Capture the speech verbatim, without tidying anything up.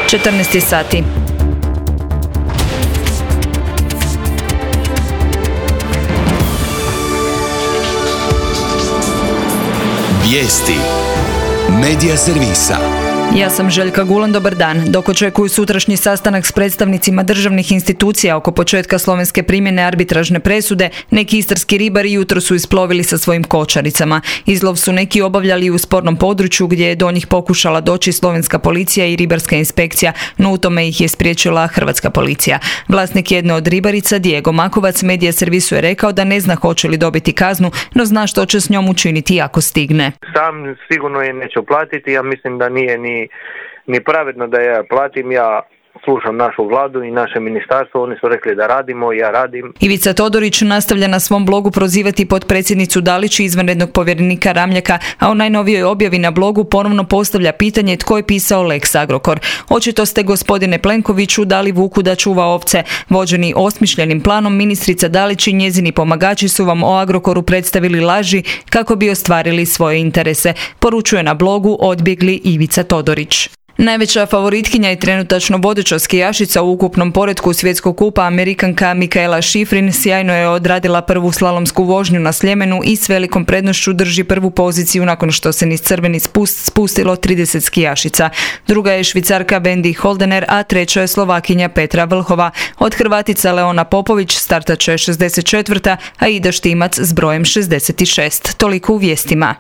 četrnaest sati. Vijesti Medija servisa. Ja sam Željka Gulan, dobar dan. Dok očekuju sutrašnji sastanak s predstavnicima državnih institucija oko početka slovenske primjene arbitražne presude, neki istarski ribari jutro su isplovili sa svojim kočaricama. Izlov su neki obavljali u spornom području gdje je do njih pokušala doći slovenska policija i ribarska inspekcija, no u tome ih je spriječila hrvatska policija. Vlasnik jedne od ribarica, Diego Makovac, Medija servisu je rekao da ne zna hoće li dobiti kaznu, no zna što će s njom učiniti ako stigne. Sam sigurno je neću platiti, ja mislim da nije ni ni pravedno da ja platim, ja slušam našu vladu i naše ministarstvo, oni su rekli da radimo, ja radim. Ivica Todorić nastavlja na svom blogu prozivati potpredsjednicu Dalić i izvanrednog povjerenika Ramljaka, a u najnovijoj objavi na blogu ponovno postavlja pitanje tko je pisao Lex Agrokor. Očito ste, gospodine Plenkoviću, dali vuku da čuva ovce. Vođeni osmišljenim planom, ministrica Dalić i njezini pomagači su vam o Agrokoru predstavili laži kako bi ostvarili svoje interese, poručuje na blogu odbjegli Ivica Todorić. Najveća favoritkinja i trenutačno vodeća skijašica u ukupnom poretku svjetskog kupa, Amerikanka Mikaela Šifrin, sjajno je odradila prvu slalomsku vožnju na Sljemenu i s velikom prednošću drži prvu poziciju nakon što se niz crveni spust spustilo trideset skijašica. Druga je Švicarka Wendy Holdener, a treća je Slovakinja Petra Vlhova. Od Hrvatica Leona Popović startat će šezdeset četvrta, a Ida Štimac s brojem šezdeset šest. Toliko u vijestima.